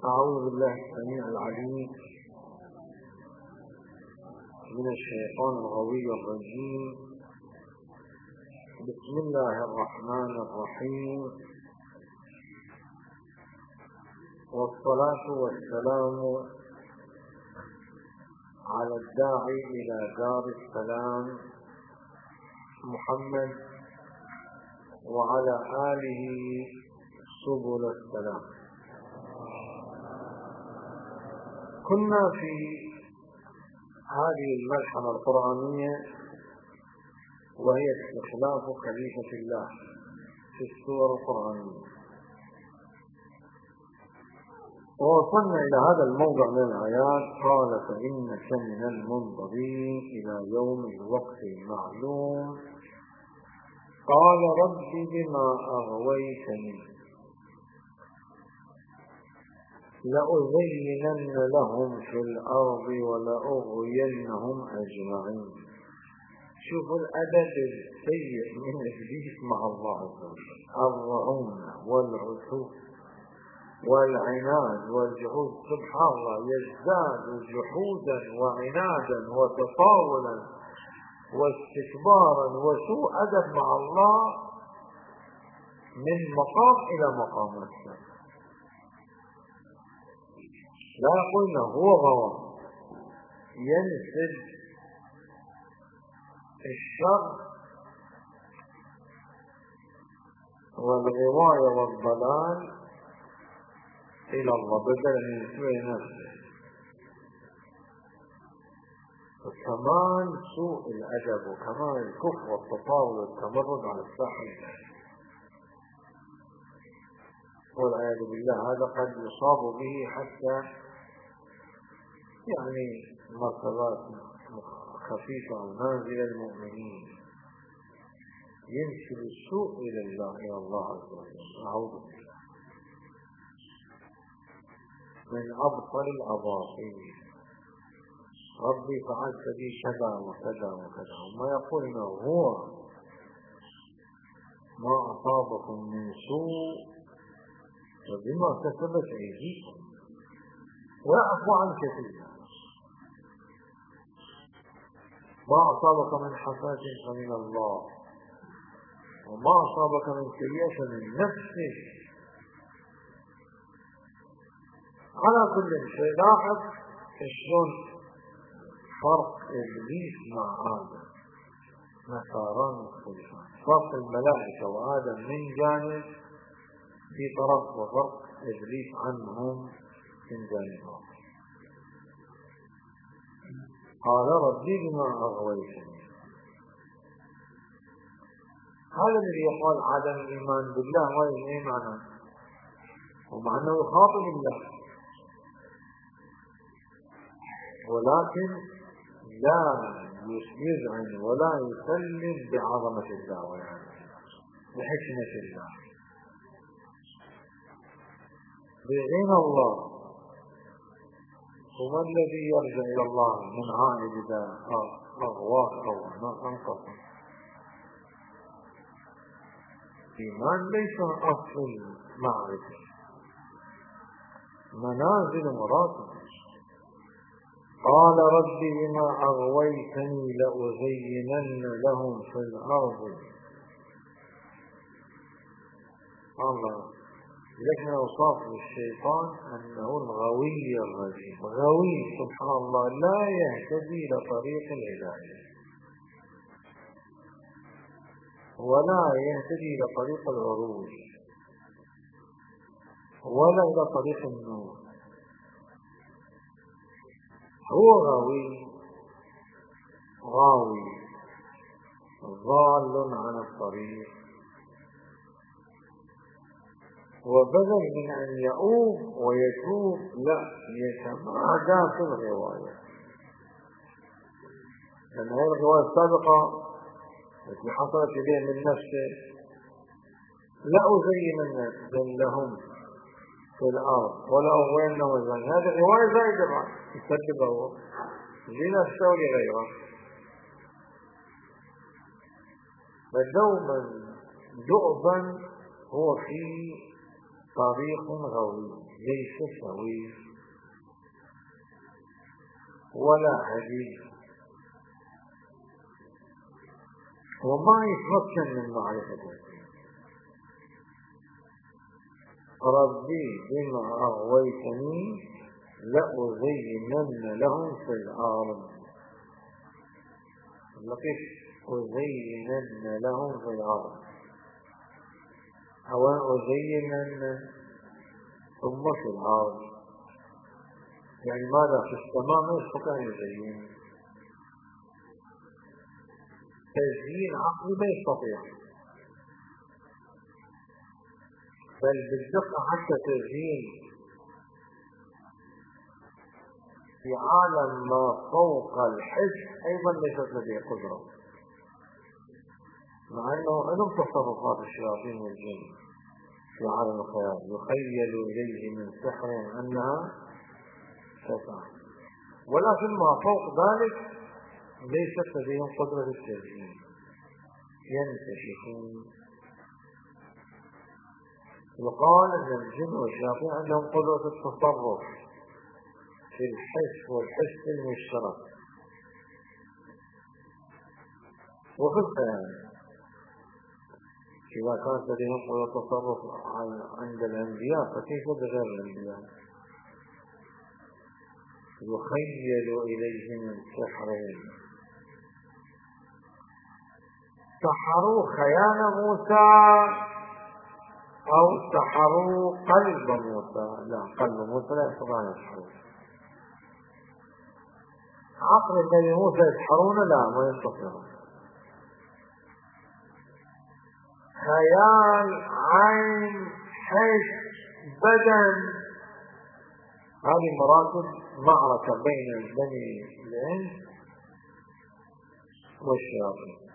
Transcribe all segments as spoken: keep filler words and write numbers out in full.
أعوذ بالله السميع العليم من الشيطان الغوي الرجيم. بسم الله الرحمن الرحيم، والصلاة والسلام على الداعي إلى دار السلام محمد وعلى آله سبل السلام. كنا في هذه الملحمة القرآنية وهي استخلاف خليفة الله في السور القرآنية، ووصلنا إلى هذا الموضع من الآيات: قال فإنك من المنظرين إلى يوم الوقت المعلوم. قال رب بما أغويتني لأزينن لهم في الأرض ولأغوينهم أجمعين. شوفوا الأدب السيء من إبليس مع الله عز وجل: الرعونة والعتو والعناد والجحود. سبحان الله، يزداد جحودا وعنادا وتطاولا واستكبارا وسوء أدب مع الله من مقام إلى مقام أكثر. لا قلنا هو غوى ينسب الشر والغواية والضلال إلى الله بدلا من ينسبه نفسه. وكمان سوء الأدب وكمان الكفر والتطاول والتمرد على الساحل والعياذ بالله. هذا قد يصاب به حتى يعني مرتبات خفيفة أو نازلة المؤمنين، ينسب السوء إلى الله إلى الله عز وجل. أعوذ بالله من أبطل الأباطيل: ربي فعلت بي كذا وكذا وكذا. وما يقول إنه هو ما أصابكم من سوء وبما كسبت أيديكم ويعفو عن كثير. ما أصابك من حسنة فمن الله، وما أصابك من سيئة من نفسك. على كل شيء لاحظ شلون فرق إبليس مع آدم، مساران مختلفان. فرق الملائكة وآدم من جانب في طرف، وفرق إبليس عنهم من جانب آخر. قال ربي بما أغويتني. هذا الذي يقال عدم الإيمان بالله وإيه إيه معناه؟ ومعناه يخاطب الله، ولكن لا يذعن ولا يسلم بعظمة الله ويعني بحكمة الله بعين الله. هو الذي يرجع إلى الله من عائد إذا أغواه أو أنقص. إيمان ليس أصل معرفة، منازل مراتب. قال رب بما أغويتني لأزينن لهم في الأرض. الله لكن أوصاف للشيطان أنه الغوي الرجيم. غوي سبحان الله لا يهتدي لطريق الهداية ولا يهتدي لطريق العروج ولا إلى طريق النور. هو غوي غاوي ضال عن الطريق، وبدل من أن يؤوب ويتوب لا يتمادى في الغواية. لأن هذه الغواية السابقة التي حصلت إليه من نفسه: لا أزينن لهم في الأرض ولا أغوينهم أجمعين. هذه غواية زائدة بعد يكذبه لنفسه ولغيره. فدوما دؤبا هو في طريق غوي. ليس سوي ولا عديد، وما يتمكن من معرفته. ربي بما أغويتني لأزينن لهم في الأرض. لطيف، أزينن لهم في الأرض، أو أزينن ثم في الأرض، يعني ماذا في السماء ما يستطيع يزين، تزيين عقلي ما يستطيع، بل بالدقة حتى تزيين في عالم ما فوق الحس أيضا ليست لديه قدرة، مع أنه علم تصرفات الشياطين والجن في عالم الخيال، يخيل إليه من سحر أنها تسعى، ولكن ما فوق ذلك ليست لديهم قدرة التزيين، ينكشفون. يقال أن الجن والشياطين عندهم قدرة التصرف في الحس والحس المشترك وفي الخيال. إذا كانت لديهم قدرة التصرف عند الأنبياء فكيف بغير الأنبياء؟ يخيل إليه من سحرهم. سحروا خيال موسى أو سحروا قلب موسى؟ لا، قلب موسى لا يستطيع أن يسحروا. عقل النبي موسى يسحرون؟ لا، ما يستطيعون. خيال، عين، حس، بدن، هذه مراتب معركة بين بني الإنس والشياطين.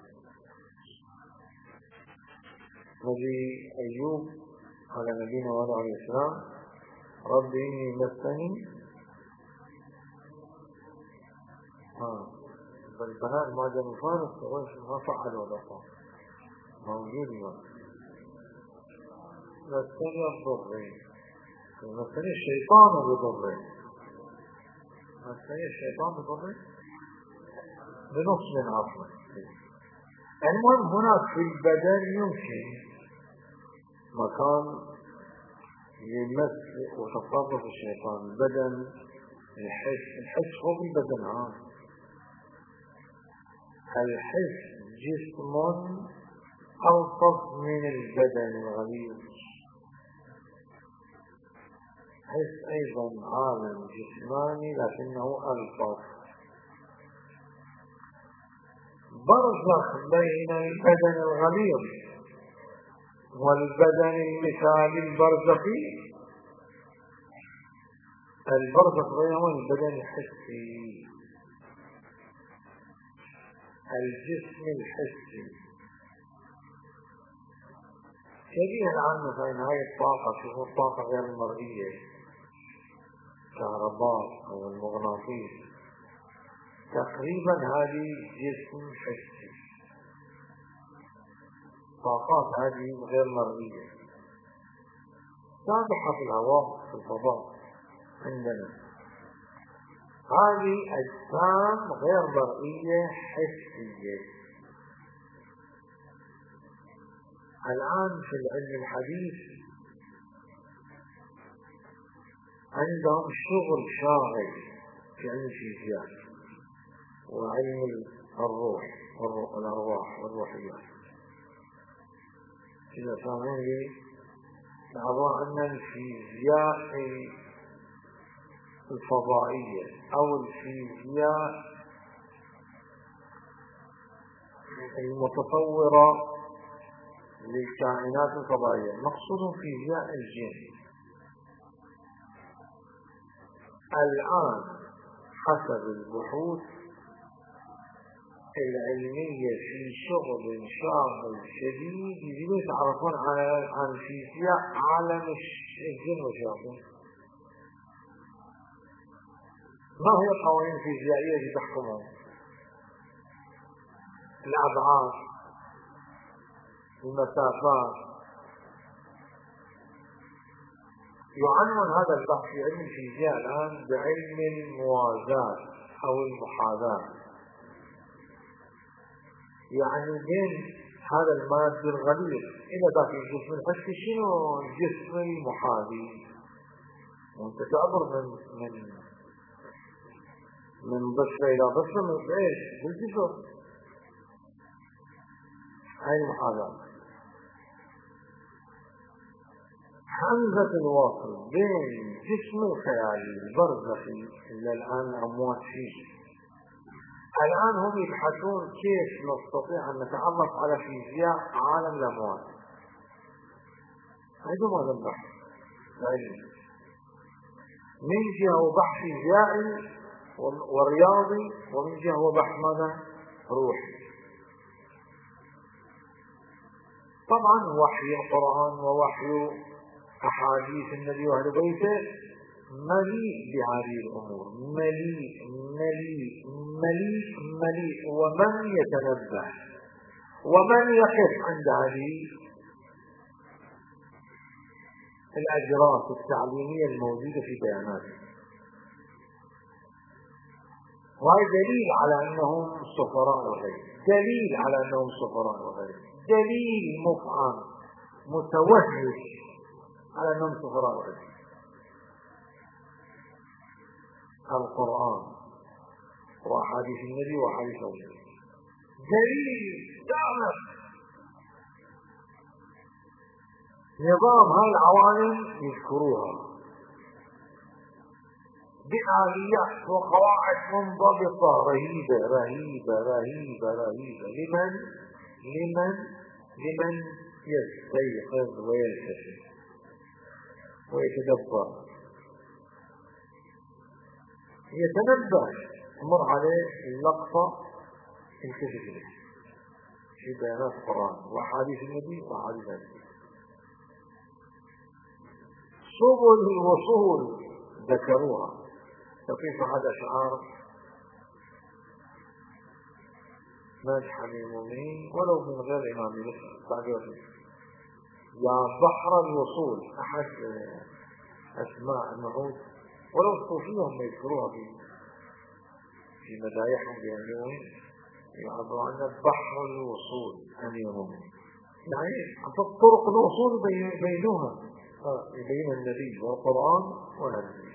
نبي أيوب على نبينا وعلى عليه السلام: رب إني مسني ها فالبنات ما جاءوا فارس ما فعلوا لطا موجود ما مسني الضرين، مسني الشيطان بضرين، مسني الشيطان بضرين بنص من عصمه. المهم هناك في البدن يمكن مكان يمس وتصرف الشيطان، البدن، الحس. الحس هو بالبدن ها، الحس جسم ألطف من البدن الغليظ. الحس أيضا عالم جسماني لكنه ألطف، برزخ بين البدن الغليظ والبدن المثالي البرزخي. البرزخ بينهما البدن الحسي، الجسم الحسي. شبيه الآن مثلا هاي الطاقة، شوفوا الطاقة غير المرئية، كهرباء أو المغناطيس، تقريبا هذه جسم حسي. طاقات هذه غير مرئية سابحة في الهواء في الفضاء عندنا. هذه أجسام غير مرئية حسية. الآن في العلم الحديث عندهم شغل شاغل في علم الفيزياء وعلم الروح والأرواح والروحيات. إذا فهمون لي نعرض أن الفيزياء الفضائية أو الفيزياء المتصورة للكائنات الفضائية مقصود فيزياء الجن. الآن حسب البحوث العلمية في شغل شاغل شديد يجب يتعرفون عن فيزياء عالم الجن والشياطين. ما هي القوانين الفيزيائية التي تحكمهم؟ الأبعاد، المسافات، يعنون هذا البحث في علم الفيزياء الآن بعلم الموازاة أو المحاذاة، يعني بين هذا المادة الغليظ إلى ذاك الجسم الحسي شنو الجسم المحاذي، وانت تعبر من من من ضفة إلى ضفة من إيش؟ بالجسم. هاي المحاذاة حمزة الواصل بين الجسم الخيالي البرزخي اللي الآن الأموات فيه. الآن هم يبحثون كيف نستطيع أن نتعرف على فيزياء عالم الأموات. عندهم هذا البحث علمي من جهة هو بحث فيزيائي ورياضي، ومن جهة هو بحث ماذا؟ روحي. طبعا وحي القرآن ووحي أحاديث النبي وأهل بيته مليء بهذه الأمور، مليء مليء مليء مليء ومن يتنبه ومن يقف عند هذه الأجراس التعليمية الموجودة في بياناته، وهي دليل على أنهم سفراء الغيب، دليل على أنهم سفراء الغيب، دليل مفعم متوهج على أنهم سفراء الغيب. القرآن وأحاديث النبي وأحاديث النبي دليل دامغ. نظام هاي العوالم يذكروها بآليات وقواعد منضبطة رهيبة رهيبة رهيبة رهيبة لمن لمن لمن يستيقظ ويلتفت ويتدبر يتنبه، تمر عليه اللقطة التفت له في بيانات القرآن وأحاديث النبي وأحاديث النبي. سبل الوصول ذكروها، فكيف هذا شعار ناجح للمؤمنين ولو من غير إمام بعد يا بحر الوصول، أحد أسماء النعود ولو الصوفية هم يذكروها في في مدايحهم بأنهم يعبروا عن بحر الوصول أميرهم، يعني طرق الوصول بينها بين النبي والقرآن والنبي.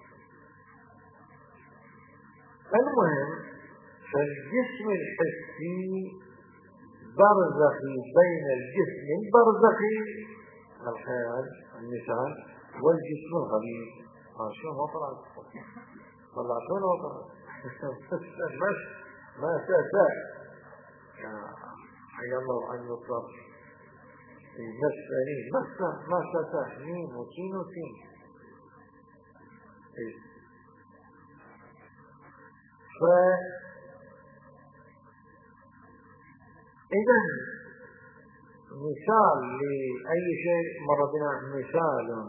المهم فالجسم الحسي برزخي بين الجسم البرزخي الخيال المثال والجسم الغليظ. شو ما طلعت طلعتونا وطلعت بس ما ساسا حي الله عن يطلق المسألين مسا ما ساسا مين وكين وكين. ف إذن مثال لأي شيء مر بنا، مثال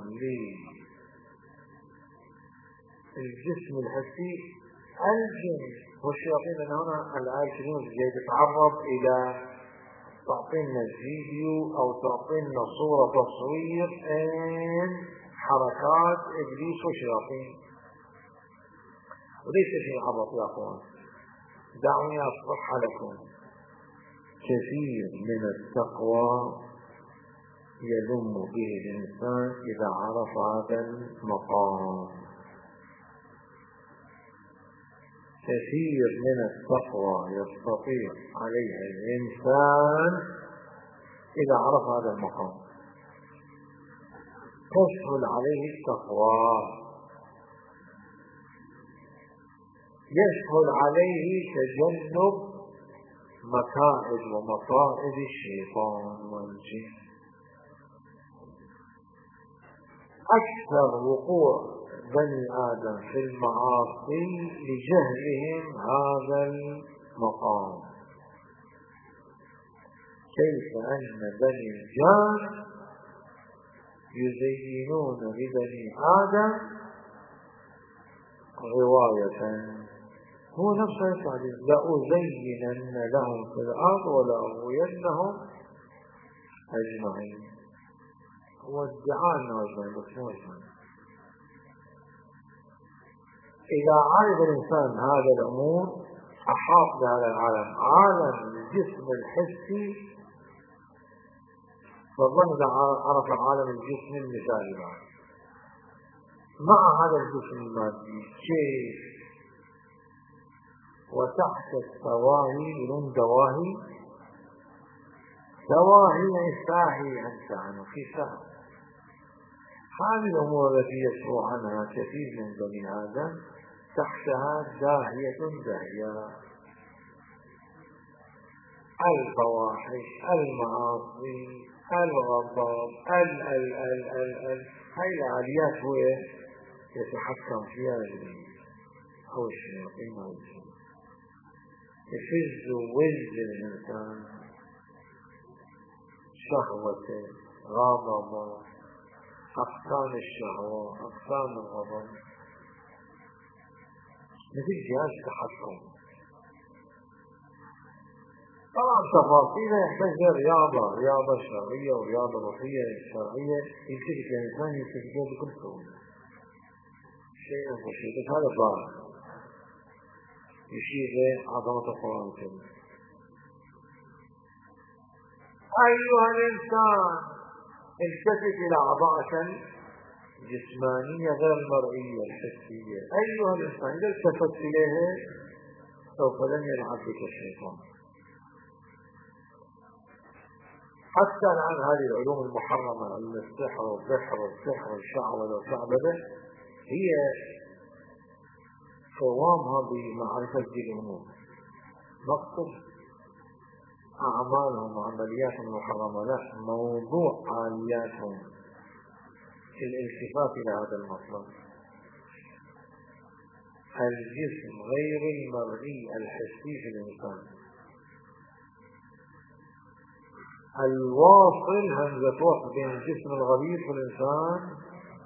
للجسم الحسي الجن والشياطين. أن هنا الآية الكريمة جاي تتعرض إلى تعطينا فيديو أو تعطينا صورة تصوير عن حركات إبليس وشياطين، وليس شيء عبط يا أخوان. دعوني أصبح لكم كثير من التقوى يلم به الإنسان إذا عرف هذا المقام، كثير من التقوى يستطيع عليها الإنسان إذا عرف هذا المقام، تسهل عليه التقوى، يسهل عليه تجنب مكائد ومصائب الشيطان والجن. أكثر وقوع بني آدم في المعاصي لجهلهم هذا المقام، كيف أن بني الجان يزينون لبني آدم غواية. هو نفسه التعليم لأزينن لهم في الأرض ولأغوينهم أجمعين. هو ادعاء أنه أجمعين بس مو أجمعين. إذا عرف الإنسان هذا الأمور أحاط بهذا العالم، عالم الجسم الحسي، فظن عرف عالم الجسم المثالي مع هذا الجسم المادي كيف. وتحت السواهي بدون دواهي، دواهي ساهي أنت عنه في سهل. هذه الأمور التي يسمع عنها كثير من بني آدم تحتها داهية داهية، الفواحش، المعاصي، الغضب، ال ال ال ال ال هاي العاليات هو يتحكم فيها هو الشياطين أو الجن، يفز ووز الإنسان، شهوته، غضبه، أقسام الشهوة، أقسام الغضب، مثل جهاز تحكم. طبعا تفاصيله يحتاج رياضة، رياضة شرعية ورياضة روحية شرعية يلتفت الإنسان يلتفت بكل سهولة. شيء بسيط هذا ظاهر يشير لعظمة القرآن الكريم. أيها الإنسان التفت إلى أعضائك الجسمانية غير المرئية الحسية. أيها الإنسان إذا التفت إليها سوف لن يلعب بك الشيطان. حتى الآن هذه العلوم المحرمة، السحر والسحر والسحر والشعوذة والشعبذة، هي قوامها بمعرفة هذه الأمور، مقصد أعمالهم وعملياتهم المحرمة، لا، موضوع عملياتهم في الالتفات إلى هذا المطلب. الجسم غير المرئي الحسي في الإنسان، الواصل همزة وصل بين الجسم الغليظ في الإنسان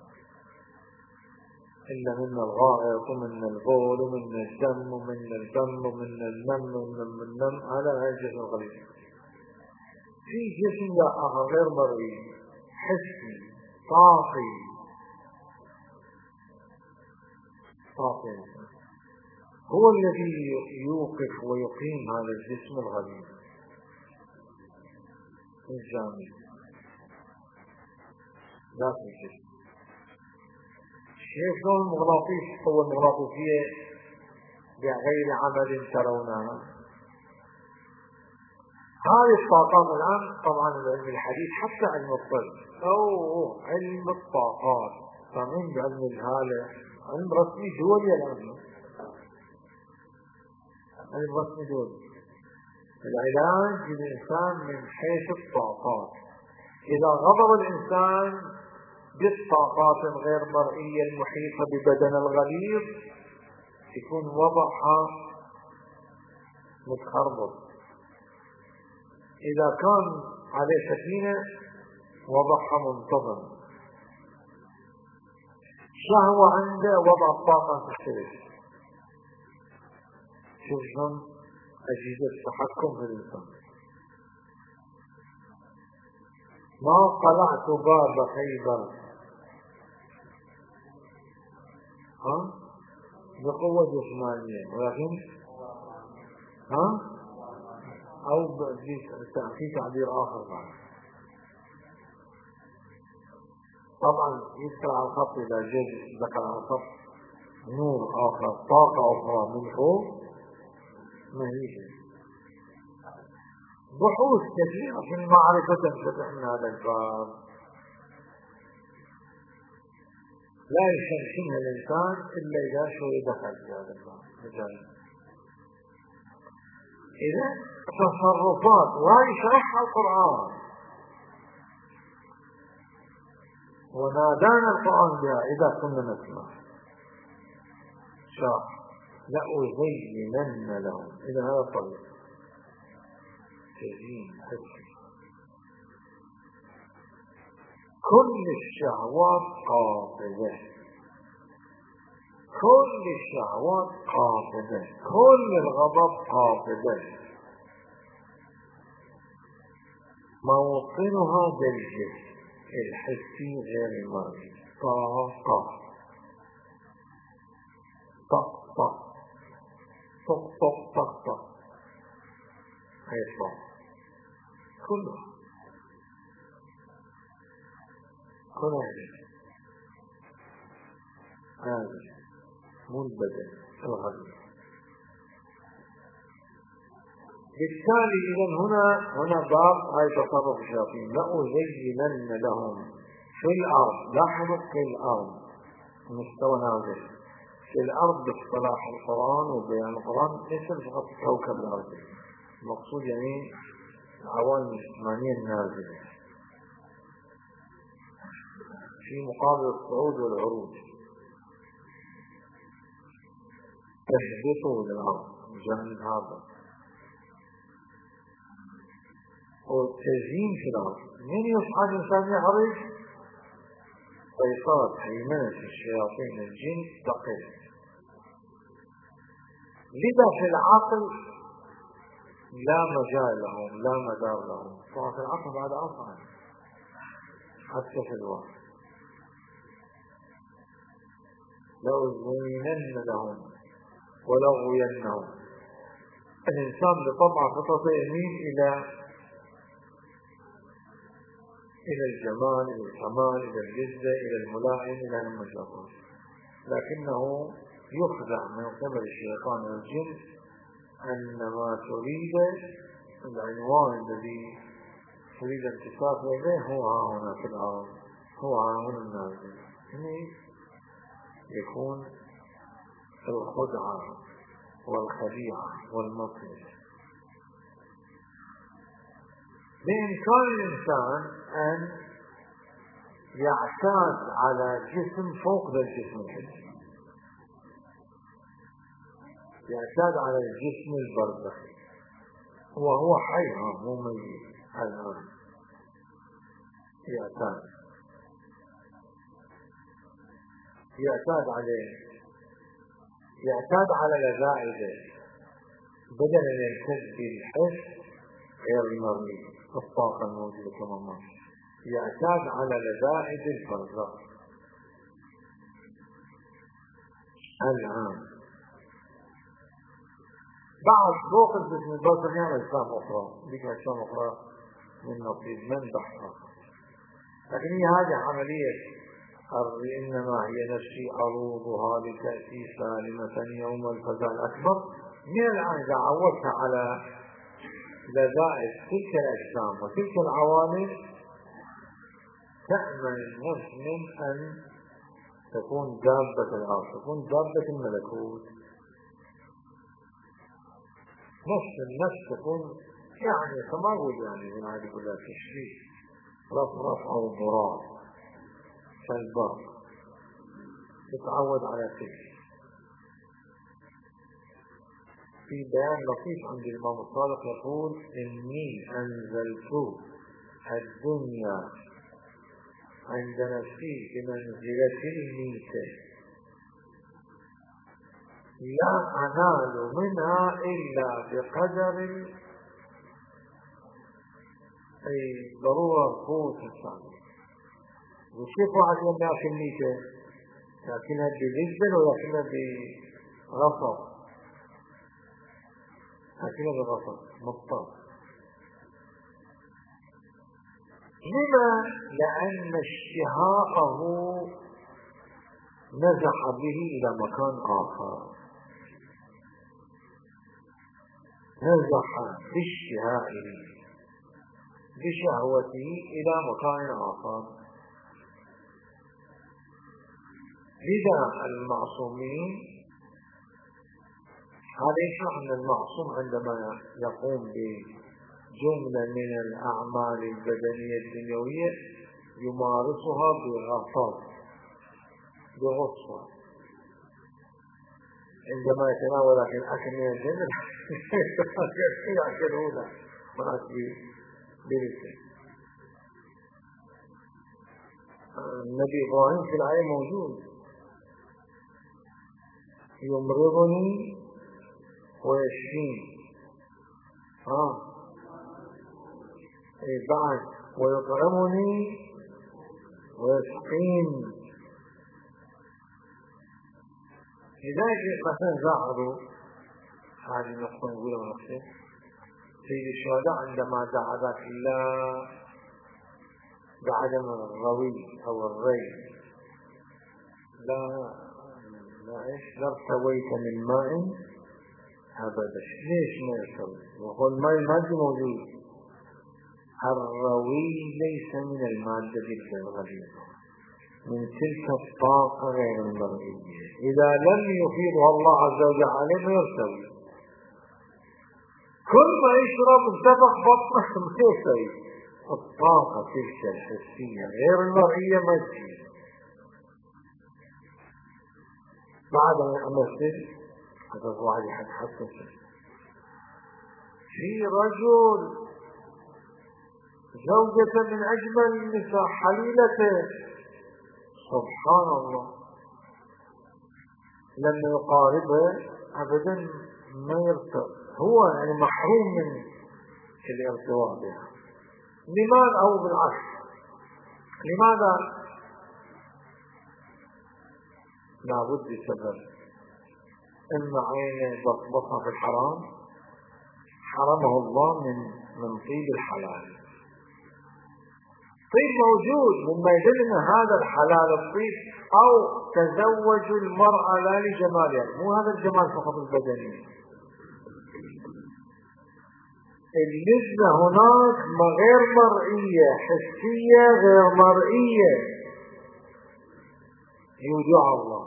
إلا من الغائط ومن البول ومن الدم ومن الدم ومن النم ومن النم على هذا الجسم الغليظ. في جسم آخر غير مرئي حسي طاقي، طاقي هو الذي يوقف ويقيم هذا الجسم الغليظ الجامد، لا في الجسم. شايف شلون المغناطيس، قوة المغناطيسية بغير عمل ترونها. هذه الطاقات الآن طبعا العلم الحديث حتى علم الطب أو علم الطاقات، فمن بعلم الهالة علم رسمي دولي الآن، علم رسمي دولي. العلاج للإنسان من حيث الطاقات، إذا غضب الإنسان بالطاقات الغير مرئية المحيطة ببدن الغليظ يكون وضعها متخربط، إذا كان عليه سكينة وضعها منتظم، شهوة عنده وضع الطاقة تختلف. شوف شلون أجهزة التحكم في الإنسان. ما قلعت باب خيبر ها بقوة جسمانية، ولكن ها أو في تعبير آخر معه. طبعا يذكر على الخط إذا جاء ذكر على الخط نور آخر، طاقة أخرى من فوق ما هي شيء. بحوث كثيرة في المعرفة تنفتح من هذا الباب، لا يشمشنها الإنسان إلا إذا شوي دخل في هذا الباب مجال. إذا تصرفات ويشرحها القرآن، ونادانا القرآن بها إذا كنا نسمع شرح لأزينن لهم. إذا هذا الطريق تزيين حسي. كل الشهوات قاطبة، كل الشهوات قاطبة، كل الغضب قاطبة، موطنها بالجسم الحسي غير المرئي، طاقة. طق طق طق طق طق طق هيطلع كله كله هذا مو البدن الغريب. بالتالي إذا هنا هنا باب هاي تصرف الشياطين. لأزينن لهم في الأرض، لاحظوا في الأرض مستوى نازل في الأرض باصطلاح القرآن وبيان القرآن ليس فقط كوكب الأرض، المقصود يعني العوالم الجسمانية النازلة في مقابل الصعود والعروج. تهبطوا للأرض جانب هذا والتزيين في الأرض. من يصعد الإنسان يعرج؟ سيطرة هيمنة الشياطين الجن تقل. لذا في العقل لا مجال لهم لا مدار لهم، ففي العقل بعد أصعد حتى في الوقت. لأزينن لهم ولأغوينهم. الإنسان بطبعه فطرته يميل إلى إلى الجمال، إلى الكمال، إلى اللذة، إلى الملائم، إلى المشاطر، لكنه يخدع من قبل الشيطان والجن أن ما تريد العنوان الذي تريد انتصاف إليه هو ها هنا في الأرض، هو ها هنا النازل. هنا يكون الخدعة والخديعة والمكر. بإمكان الإنسان أن يعتاد على جسم فوق ذا الجسم الحسي، يعتاد على الجسم البرزخي وهو حي مو ميت الآن، يعتاد يعتاد عليه، يعتاد على لذائذه بدل أن يمتد بالحس غير المرئي الطاقة الموجودة كما ما يعتاد على لذائذ البرزخ. الآن بعد فوق الجسم البرزخ يعني أجسام أخرى، ذيك أجسام أخرى من نصيب من بحث آخر، لكن هي هذه عملية إنما هي نفسي أروضها لتأتي سالمة يوم الفزع الأكبر. من الآن إذا عودت على لذائذ تلك الأجسام وتلك العوامل تأمن النفس من أن تكون دابة الأرض، تكون دابة الملكوت. نفس النفس تكون يعني كما أقول يعني من هذه كلها تشريف رف رف أو ضرار كالبر تتعود على تلك. في بيان لطيف عند الإمام الصادق يقول إني أنزلت الدنيا عند نفسي بمنزلة الميتة لا أنال منها إلا بقدر أي ضرورة قوة الثانية. وكيف واحد يوم يأكل ميتة؟ يأكلها بلذة ولا يأكلها بغصب؟ يأكلها بغصب مضطر. لما؟ لأن اشتهاءه نزح به إلى مكان آخر، نزح باشتهائه بشهوته إلى مكان آخر. لذا المعصومين هذا يشرح أن المعصوم عندما يقوم بجملة من الأعمال البدنية الدنيوية يمارسها بغفاء بغصة. عندما يتناول الأكل من الجنة يأكله له مرات برسل. النبي إبراهيم في الآية موجود يمرضني ويشفيني آه إيه بعد ويطعمني ويسقيني. لذلك مثلا لاحظوا هذه النقطة نقولها ونقطة سيد الشهداء عندما دعا ذاك الله بعدم الروي أو الري لا لا إيش لا ارتويت من ماء أبدا. ليش ما يرتوي؟ وهو الماء المادي موجود. الروي ليس من المادة الغليظة، من تلك الطاقة غير المرئية. إذا لم يفيضها الله عز وجل عليه ما يرتوي. كل ما يشرب انتفخ بطنه ما يرتوي. الطاقة تلك الحسية غير المرئية ما تجي. بعد ما أمثل هذا الواحد يتحدث في رجل زوجة من أجمل النساء حليلته، سبحان الله، لما يقاربها أبدا ما يرتوي، هو يعني محروم من الارتواء بها. لماذا؟ أو بالعكس، لماذا؟ لابد لسبب، إما عينه بطبطها في الحرام حرمه الله من من طيب الحلال. طيب موجود مما يدل ان هذا الحلال الطيب. او تزوج المرأة لا لجمالها، مو هذا الجمال فقط البدني، اللذة هناك غير مرئية، حسية غير مرئية، يودع الله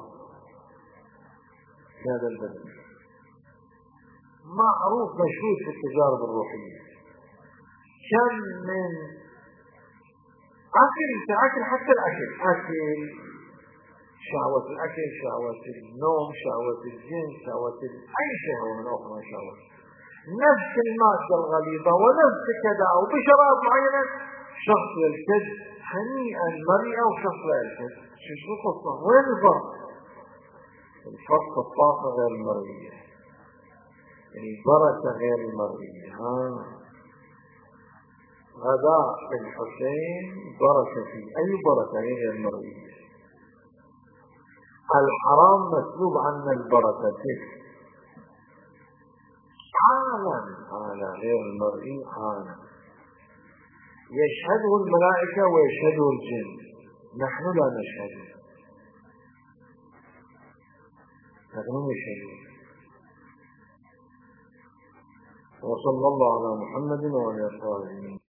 في هذا البدن. معروف مشهود في التجارب الروحية، كم من أكل أكل حتى الأكل أكل شهوة الأكل، شهوة النوم، شهوة الجنس، شهوة أي شهوة من أخرى شهوة، نفس المادة الغليظة ونفس كذا وبشراب معينة، شخص يلتد هنيئا مريئا وشخص لا يلتد. شو القصة؟ وين الفرق؟ الفرق الطاقة غير المرئية، البركة غير المرئية. ها غداء الحسين بركة فيه، أي بركة غير المرئية. الحرام مسلوب عنا البركة فيه. عالم على غير المرئي، عالم يشهده الملائكة ويشهده الجن، نحن لا نشهد، نحن نشهد. وصلى الله على محمد وعلى آله وصحبه.